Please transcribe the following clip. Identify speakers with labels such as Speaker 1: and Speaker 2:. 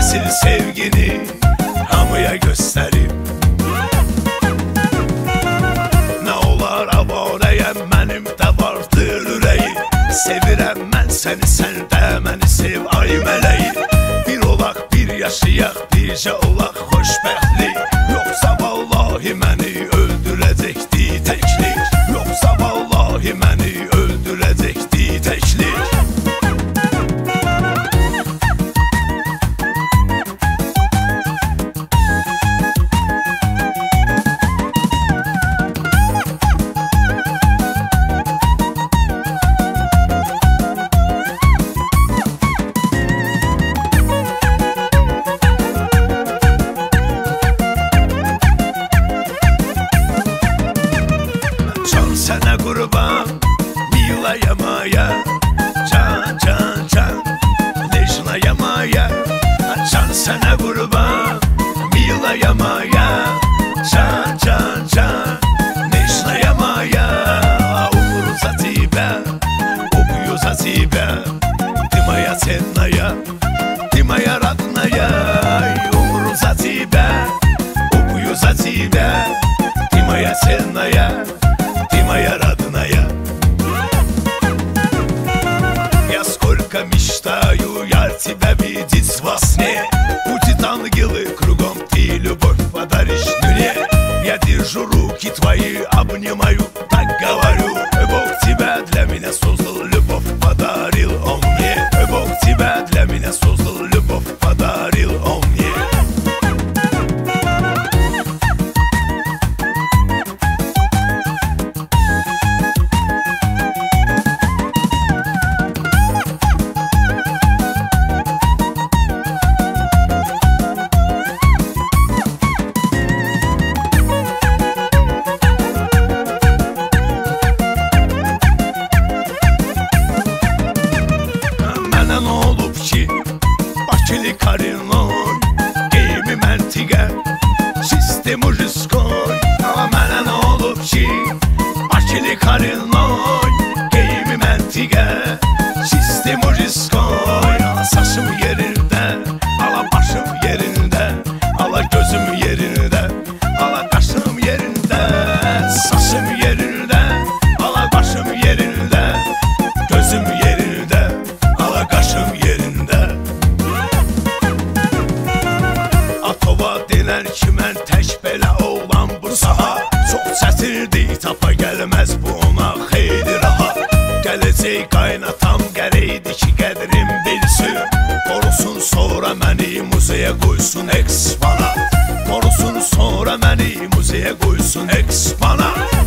Speaker 1: Esil sevgini hamıya göstərib. Nə olar avarəyəm, mənim də vardır ürəyi. Sevirəm mən səni, sən də məni sev ay mələyi. Bir olaq, bir yaşayaq, bircə olaq xoşbəxtlik. Yoxsa vallahi məni öldürəcəkdi təklik. Yoxsa vallahi məni öldürəcəkdi təklik. Sənə qurban, milaya maya, can, can, can, necnaya maya. Can sənə qurban, milaya maya, can, can, can, necnaya maya. Umru za тебя, убью за тебя, ты моя ценная, ты моя родная. Умру за тебя, убью за тебя, ты моя ценная, моя родная. Я сколько мечтаю я тебя видеть во сне. Будет ангелы кругом, ты любовь подаришь мне. Я держу руки твои, обнимаю, так говорю. Бог тебя для меня создал, любовь подарил он мне. Бог тебя для меня создал, любовь подарил он мне. Bakili karinoy, geyimi məntiqə, sistemi riskoy. Mənə nə olub ki, Bakili karinoy, geyimi məntiqə, sistemi riskoy. Saçım yerində, ala başım yerində, ala gözüm yerində, ala qaşım yerində. Saçım yerində, ala başım yerində, gözüm yerində, ala qaşım yerində. Atova denər ki, mən tək belə oğlan bu saha. Çox çətirdi, tapa gəlməz bu ona xeyli rahat. Gələcək qaynatam qəreydi ki, qədrim bilsin. Qorusun sonra məni muzeyə qoysun eksponat. Qorusun sonra məni muzeyə qoysun eksponat.